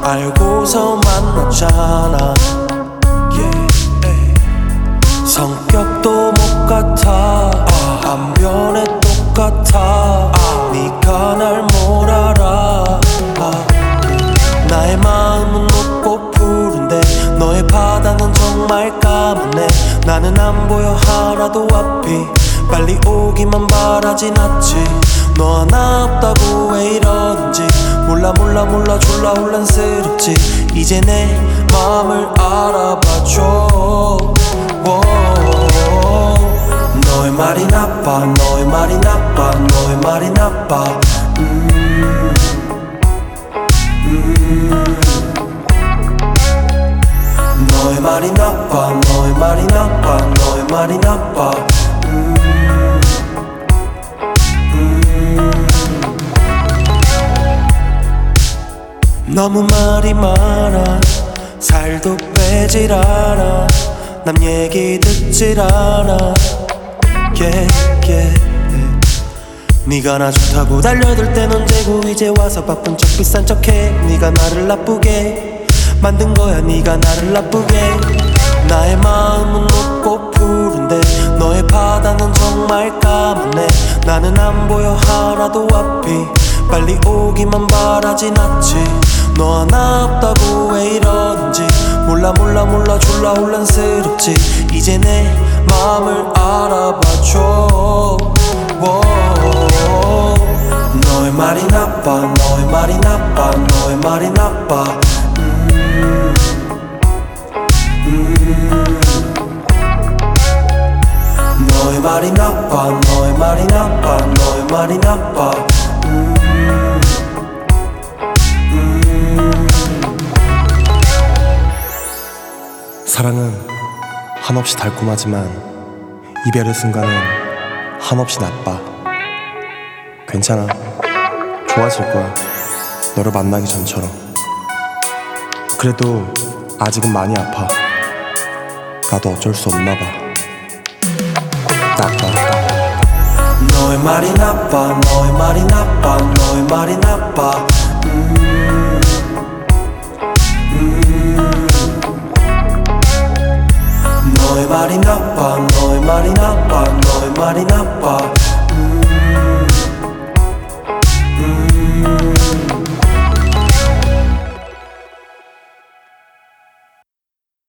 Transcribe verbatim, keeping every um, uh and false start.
알고서 만났잖아. yeah. 성격도 못 같아. uh. 안 변해 똑같아. uh. 네가 날 뭘 알아. uh. 나의 마음은 높고 푸른데 너의 바다는 정말 까맣네. 나는 안 보여 하나도 앞이. 빨리 오기만 바라진 않지. 너 하나 없다고 왜 이러는지 몰라 몰라 몰라 졸라 혼란스럽지. 이제 내 마음을 알아봐줘. 너의 말이 나빠 너의 말이 나빠 너의 말이 나빠. 음, 음. 너의 말이 나빠 너의 말이 나빠 너의 말이 나빠. 음, 음. 너무 말이 많아. 살도 빼질 않아. 남 얘기 듣질 않아. yeah, yeah. 네가 나 좋다고 달려들 땐 언제고 이제 와서 바쁜 척 비싼 척해. 네가 나를 나쁘게 만든 거야. 네가 나를 나쁘게. 나의 마음은 높고 푸른데 너의 바다는 정말 까맣네. 나는 안 보여 하나도 앞이. 빨리 오기만 바라진 않지. 너 하나 없다고 왜 이러는지 몰라 몰라 몰라 졸라 혼란스럽지. 이제 내 마음을 알아봐줘. 너의 말이 나빠 너의 말이 나빠 너의 말이 나빠. 음, 음. 너의 말이 나빠 너의 말이 나빠 너의 말이 나빠. 음, 음. 사랑은 한없이 달콤하지만 이별의 순간은 한없이 나빠. 괜찮아, 좋아질 거야. 너를 만나기 전처럼. 그래도 아직은 많이 아파. 나도 어쩔 수 없나 봐. 나빠. 너의 말이 나빠 너의 말이 나빠 너의 말이 나빠. 음, 음. 너의 말이 나빠 너의 말이 나빠 너의 말이 나빠. 음, 음.